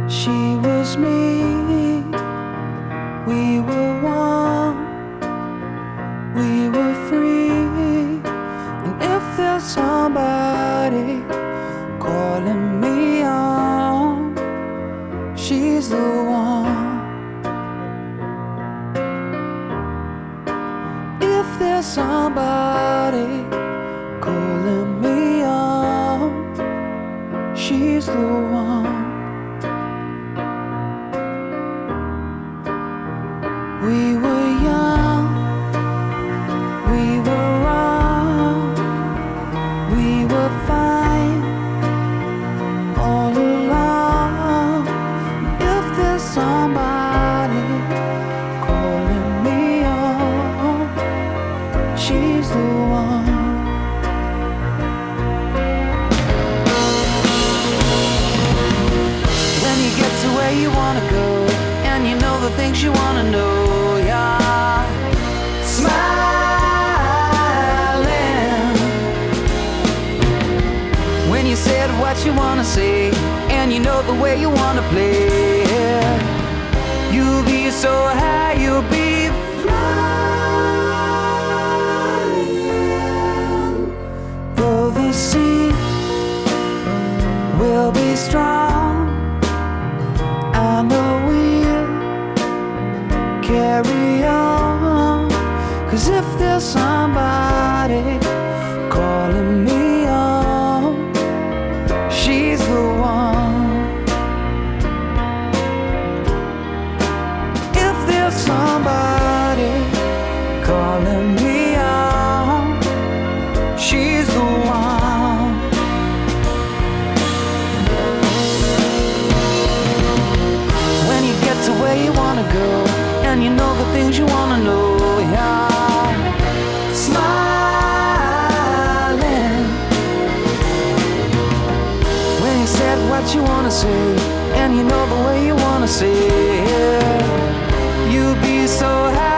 She was me, we were one, we were free. And if there's somebody calling me on, she's the one. If there's somebody calling me on, she's the one. We were young, we were wrong, we were fine all along. If there's somebody calling me on, she's the one. When you get to where you wanna go, and you know the things you wanna know, yeah, smiling. When you said what you wanna say, and you know the way you wanna play, you'll be so high, you'll be flying. Though the sea will be strong, I know we'll carry on. 'Cause if there's somebody calling me on, she's the one. If there's somebody calling me on, she's the one. When you get to where you wanna go, and you know the things you wanna know, yeah, smiling. When you said what you wanna say, and you know the way you wanna say it, you'll be so happy.